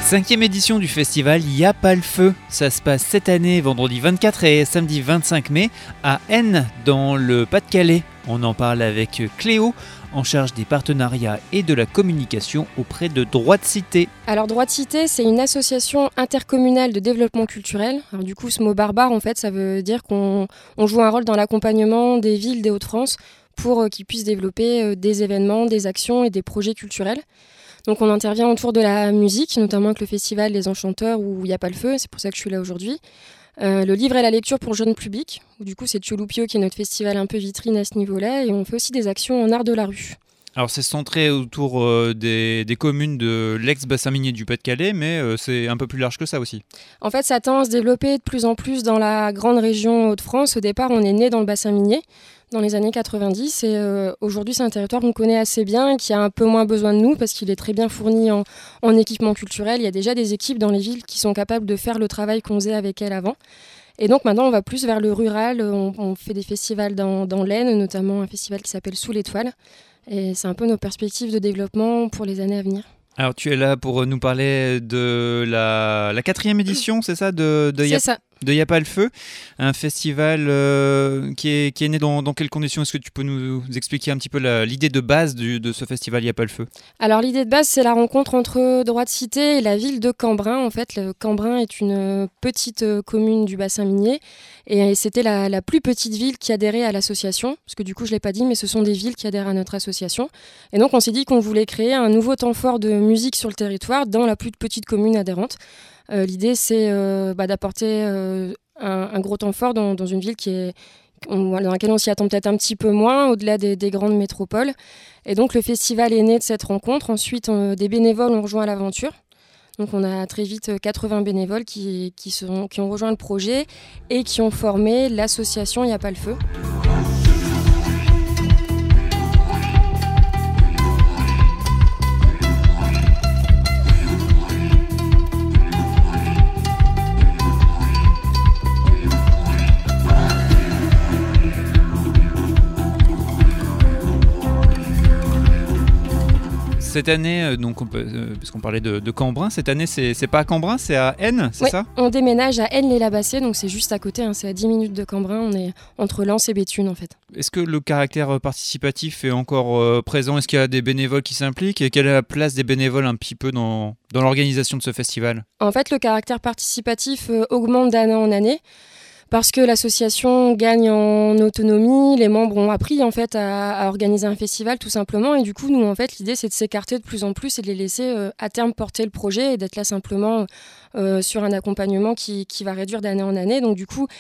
5e édition du festival Y'a pas le feu. Ça se passe cette année, vendredi 24 et samedi 25 mai, à N, dans le Pas-de-Calais. On en parle avec Cléo, en charge des partenariats et de la communication auprès de Droit de Cité. Alors Droit de Cité, c'est une association intercommunale de développement culturel. Alors du coup, ce mot barbare, en fait, ça veut dire qu'on joue un rôle dans l'accompagnement des villes des Hauts-de-France pour qu'ils puissent développer des événements, des actions et des projets culturels. Donc on intervient autour de la musique, notamment avec le festival Les Enchanteurs où il n'y a pas le feu, c'est pour ça que je suis là aujourd'hui. Le livre et la lecture pour jeunes publics, où du coup c'est Tcholupio qui est notre festival un peu vitrine à ce niveau-là, et on fait aussi des actions en art de la rue. Alors c'est centré autour des communes de l'ex-bassin minier du Pas-de-Calais, mais c'est un peu plus large que ça aussi. En fait, ça tend à se développer de plus en plus dans la grande région Hauts-de-France. Au départ, on est né dans le bassin minier, dans les années 90, et aujourd'hui c'est un territoire qu'on connaît assez bien et qui a un peu moins besoin de nous parce qu'il est très bien fourni en équipement culturel. Il y a déjà des équipes dans les villes qui sont capables de faire le travail qu'on faisait avec elles avant. Et donc maintenant on va plus vers le rural, on fait des festivals dans l'Aisne, notamment un festival qui s'appelle Sous l'étoile. Et c'est un peu nos perspectives de développement pour les années à venir. Alors tu es là pour nous parler de la 4e édition, c'est ça, de Y'a pas le feu, un festival qui est né dans quelles conditions? Est-ce que tu peux nous expliquer un petit peu l'idée de base de ce festival Y'a pas le feu? Alors l'idée de base, c'est la rencontre entre Droit de Cité et la ville de Cambrin. En fait, Cambrin est une petite commune du bassin minier et c'était la plus petite ville qui adhérait à l'association, parce que du coup je ne l'ai pas dit, mais ce sont des villes qui adhèrent à notre association. Et donc on s'est dit qu'on voulait créer un nouveau temps fort de musique sur le territoire dans la plus petite commune adhérente. L'idée, c'est d'apporter un gros temps fort dans une ville dans laquelle on s'y attend peut-être un petit peu moins, au-delà des grandes métropoles. Et donc, le festival est né de cette rencontre. Ensuite, des bénévoles ont rejoint l'aventure. Donc, on a très vite 80 bénévoles qui ont rejoint le projet et qui ont formé l'association Y'a pas le feu. Cette année, puisqu'on parlait de Cambrin, cette année c'est pas à Cambrin, c'est à N, c'est ça? On déménage à N-les-Labassés, donc c'est juste à côté, c'est à 10 minutes de Cambrin, on est entre Lens et Béthune en fait. Est-ce que le caractère participatif est encore présent? Est-ce qu'il y a des bénévoles qui s'impliquent? Et quelle est la place des bénévoles un petit peu dans l'organisation de ce festival? En fait, le caractère participatif augmente d'année en année. Parce que l'association gagne en autonomie, les membres ont appris en fait à organiser un festival tout simplement, et du coup nous en fait l'idée c'est de s'écarter de plus en plus et de les laisser à terme porter le projet et d'être là simplement sur un accompagnement qui va réduire d'année en année. Donc du coup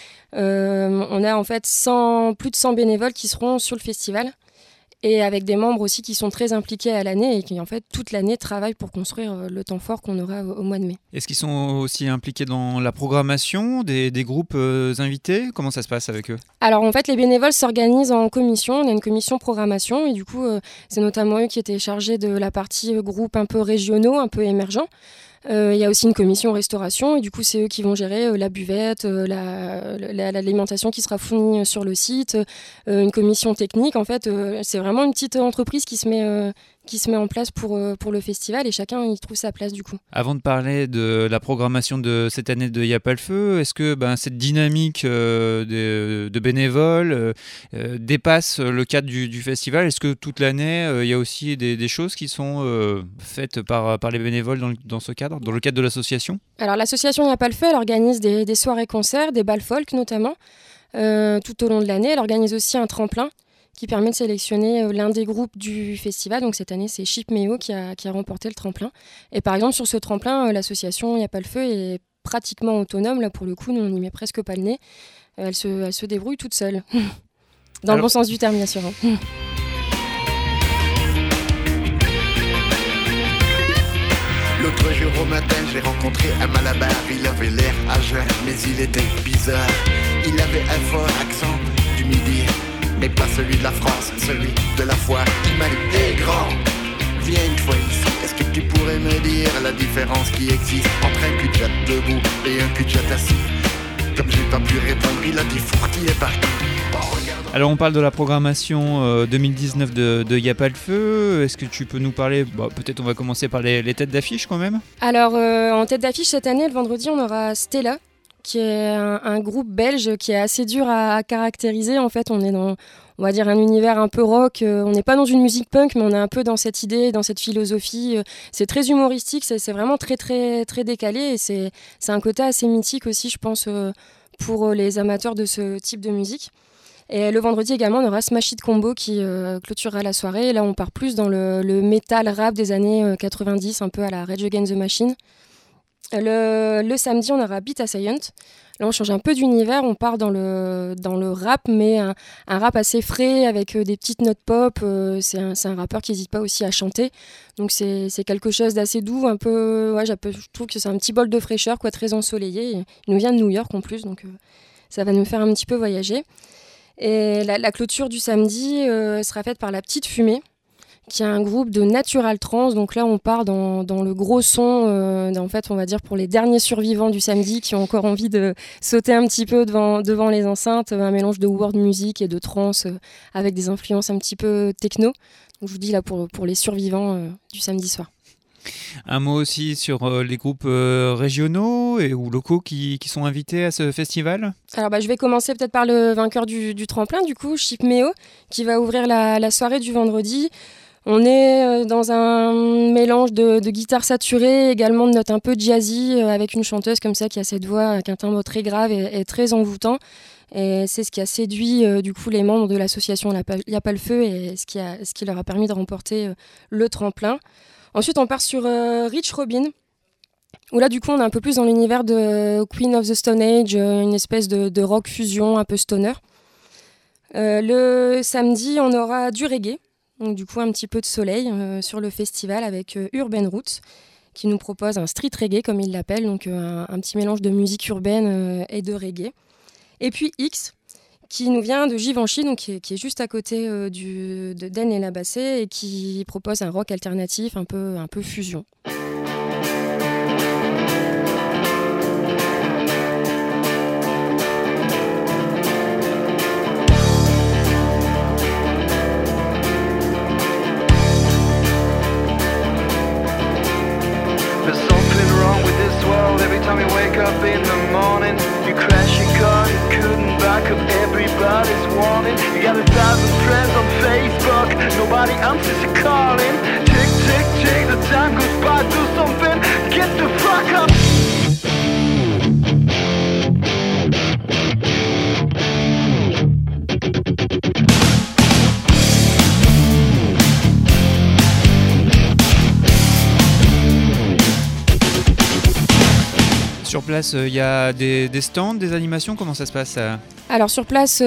on a en fait plus de 100 bénévoles qui seront sur le festival. Et avec des membres aussi qui sont très impliqués à l'année et qui en fait toute l'année travaillent pour construire le temps fort qu'on aura au mois de mai. Est-ce qu'ils sont aussi impliqués dans la programmation des groupes invités? Comment ça se passe avec eux? Alors en fait les bénévoles s'organisent en commission, on a une commission programmation et du coup c'est notamment eux qui étaient chargés de la partie groupe un peu régionaux, un peu émergents. Il y a aussi une commission restauration et du coup c'est eux qui vont gérer la buvette, l'alimentation qui sera fournie sur le site, une commission technique. En fait c'est vraiment une petite entreprise qui se met en place pour le festival et chacun y trouve sa place du coup. Avant de parler de la programmation de cette année de Y'a pas le feu, est-ce que cette dynamique de bénévoles dépasse le cadre du festival? Est-ce que toute l'année il y a aussi des choses qui sont faites par les bénévoles dans ce cadre, dans le cadre de l'association? Alors l'association Y'a pas le feu, elle organise des soirées-concerts, des bals folk notamment, tout au long de l'année. Elle organise aussi un tremplin qui permet de sélectionner l'un des groupes du festival. Donc cette année, c'est Chipmeo qui a remporté le tremplin. Et par exemple, sur ce tremplin, l'association Y'a pas le feu est pratiquement autonome. Là, pour le coup, nous, on n'y met presque pas le nez. Elle se débrouille toute seule. Le bon sens du terme, bien sûr. L'autre jour au matin, j'ai rencontré un Malabar. Il avait l'air à jeun, mais il était bizarre. Il avait un fort accent du midi, mais pas celui de la France, celui de la foi. Il m'a dit, hey grand, viens une fois ici. Est-ce que tu pourrais me dire la différence qui existe entre un cul-de-jatte debout et un cul-de-jatte assis? Comme j'ai pas pu répondre, il a dit fourti est parti. Alors on parle de la programmation 2019 de Y'a pas le feu. Est-ce que tu peux nous parler, peut-être on va commencer par les têtes d'affiche quand même. Alors en tête d'affiche cette année, le vendredi, on aura Stella, qui est un groupe belge qui est assez dur à caractériser. En fait, on est dans, on va dire, un univers un peu rock. On n'est pas dans une musique punk, mais on est un peu dans cette idée, dans cette philosophie. C'est très humoristique, c'est vraiment très, très, très décalé. Et c'est un côté assez mythique aussi, je pense, pour les amateurs de ce type de musique. Et le vendredi également, on aura Smash Hit Combo qui clôturera la soirée. Et là, on part plus dans le métal rap des années 90, un peu à la Rage Against the Machine. Le samedi, on aura Beat Assaillant. Là, on change un peu d'univers, on part dans le rap, mais un rap assez frais, avec des petites notes pop. C'est un rappeur qui n'hésite pas aussi à chanter. Donc c'est quelque chose d'assez doux, un peu, ouais, je trouve que c'est un petit bol de fraîcheur, quoi, très ensoleillé. Il nous vient de New York en plus, donc ça va nous faire un petit peu voyager. Et la clôture du samedi sera faite par La Petite Fumée, qui est un groupe de natural trance. Donc là, on part dans le gros son, en fait, on va dire pour les derniers survivants du samedi qui ont encore envie de sauter un petit peu devant les enceintes, un mélange de world music et de trance avec des influences un petit peu techno. Donc je vous dis là pour les survivants du samedi soir. Un mot aussi sur les groupes régionaux ou locaux qui sont invités à ce festival. Alors je vais commencer peut-être par le vainqueur du tremplin, du coup, Chipmeo, qui va ouvrir la soirée du vendredi. On est dans un mélange de guitare saturée, également de notes un peu jazzy, avec une chanteuse comme ça qui a cette voix avec un timbre très grave et très envoûtant. Et c'est ce qui a séduit du coup les membres de l'association Y'a pas le feu et ce qui leur a permis de remporter le tremplin. Ensuite, on part sur Rich Robin, où là, du coup, on est un peu plus dans l'univers de Queen of the Stone Age, une espèce de rock fusion un peu stoner. Le samedi, on aura du reggae, donc du coup, un petit peu de soleil sur le festival avec Urban Roots, qui nous propose un street reggae, comme il l'appelle, donc un petit mélange de musique urbaine et de reggae. Et puis X, qui nous vient de Givenchy, donc qui est juste à côté de Den et Labassé, et qui propose un rock alternatif un peu fusion. There's something wrong with this world. Every time you wake up in the morning, you crash your car, you couldn't back up, everybody's warning. You got 1,000 friends on Facebook, nobody answers your calling. Tick, tick, tick, the time goes by, do something, get the fuck up. Sur place, il y a des stands, des animations, comment ça se passe Alors sur place,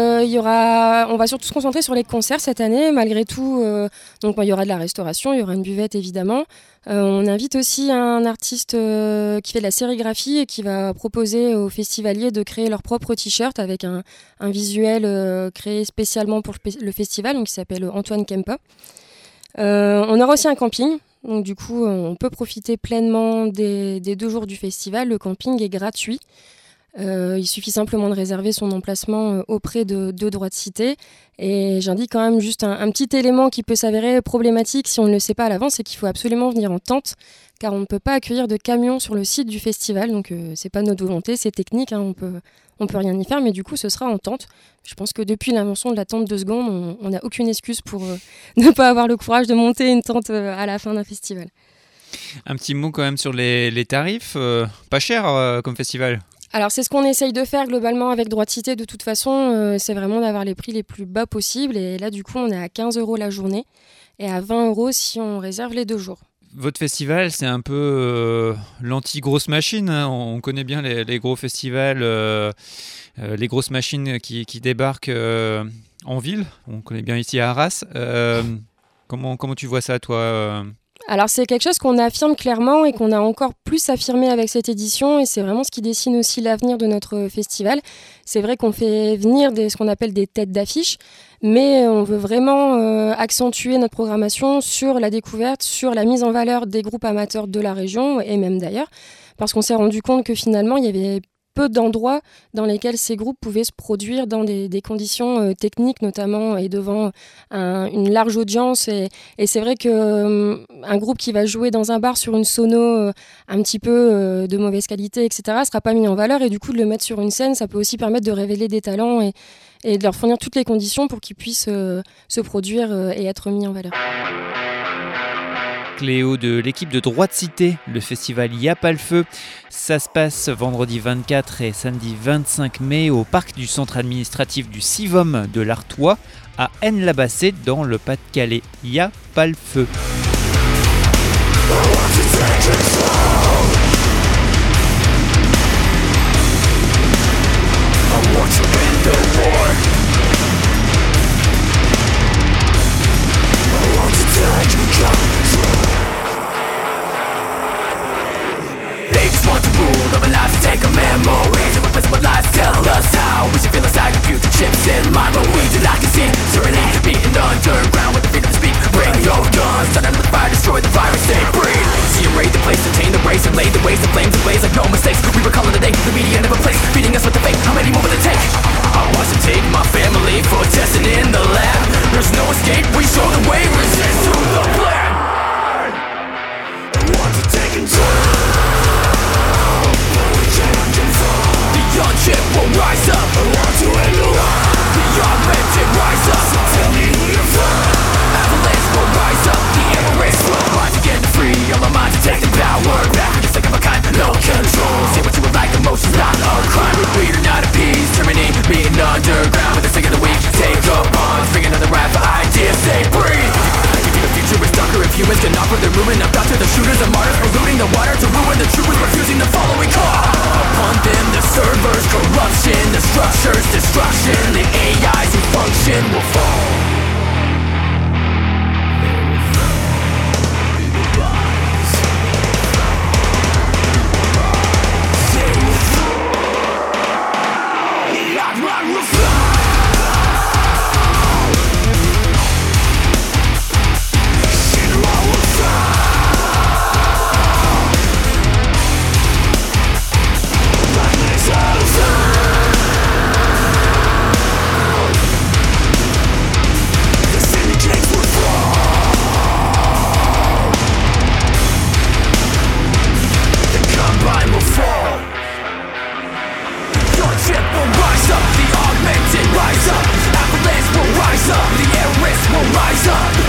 on va surtout se concentrer sur les concerts cette année, malgré tout. Donc il y aura de la restauration, il y aura une buvette évidemment. On invite aussi un artiste qui fait de la sérigraphie et qui va proposer aux festivaliers de créer leur propre t-shirt avec un visuel créé spécialement pour le festival, donc qui s'appelle Antoine Kempa. On aura aussi un camping. Donc du coup, on peut profiter pleinement des 2 jours du festival. Le camping est gratuit. Il suffit simplement de réserver son emplacement auprès de Droit de Cité. Et j'indique quand même juste un petit élément qui peut s'avérer problématique si on ne le sait pas à l'avance, c'est qu'il faut absolument venir en tente, car on ne peut pas accueillir de camions sur le site du festival. Donc c'est pas notre volonté, c'est technique, hein, on peut rien y faire, mais du coup ce sera en tente. Je pense que depuis l'invention de la tente 2 secondes, on n'a aucune excuse pour ne pas avoir le courage de monter une tente à la fin d'un festival. Un petit mot quand même sur les tarifs, pas cher comme festival. Alors c'est ce qu'on essaye de faire globalement avec Droit de Cité de toute façon, c'est vraiment d'avoir les prix les plus bas possibles. Et là du coup on est à 15 € la journée et à 20 € si on réserve les 2 jours. Votre festival, c'est un peu l'anti-grosse machine, hein. On connaît bien les gros festivals, les grosses machines qui débarquent en ville. On connaît bien ici à Arras. Comment tu vois ça, toi Alors c'est quelque chose qu'on affirme clairement et qu'on a encore plus affirmé avec cette édition, et c'est vraiment ce qui dessine aussi l'avenir de notre festival. C'est vrai qu'on fait venir ce qu'on appelle des têtes d'affiche, mais on veut vraiment accentuer notre programmation sur la découverte, sur la mise en valeur des groupes amateurs de la région et même d'ailleurs, parce qu'on s'est rendu compte que finalement il y avait peu d'endroits dans lesquels ces groupes pouvaient se produire dans des conditions techniques notamment et devant une large audience. Et c'est vrai qu'un groupe qui va jouer dans un bar sur une sono un petit peu de mauvaise qualité, etc., ne sera pas mis en valeur. Et du coup, de le mettre sur une scène, ça peut aussi permettre de révéler des talents et de leur fournir toutes les conditions pour qu'ils puissent se produire et être mis en valeur. Cléo de l'équipe de Droit de Cité, le festival Y'a pas le feu. Ça se passe vendredi 24 et samedi 25 mai au parc du centre administratif du Sivom de l'Artois à Aisne-la-Bassée dans le Pas-de-Calais. Y'a pas le feu. They just want to rule over lives and take our memories and replace what lies tell us how we should feel inside, compute the chips in mind, but we do not concede. Serenade, beaten underground with the freedom to speak. Bring your guns, start under the fire, destroy the virus, they breathe. See and raid the place, attain the race, and lay the ways, the flames ablaze like no mistakes. We were calling the day, the media never plays, beating us with the fake. How many more will it take? I watch them take my family for testing in the lab. There's no escape, we show the way, resist to the plan. I want to take control. The young chip will rise up. I want to end the war. The young mention rise up. So tell me who you're from. Avalanche will rise up. The air race will rise again to free all our minds to take the power back. We're just like of a kind, no control. Say what you would like, emotions not a crime. We are not appeased. Terminate being underground with the sick of the weak. Take up arms, bring another rap for ideas. They breathe. The future is darker if humans can offer their movement up to the shooters and martyrs, polluting the water to ruin the troopers, refusing the following call. Upon them the servers, corruption, the structures, destruction, the AIs who function will fall. Rise up, the air risk will rise up.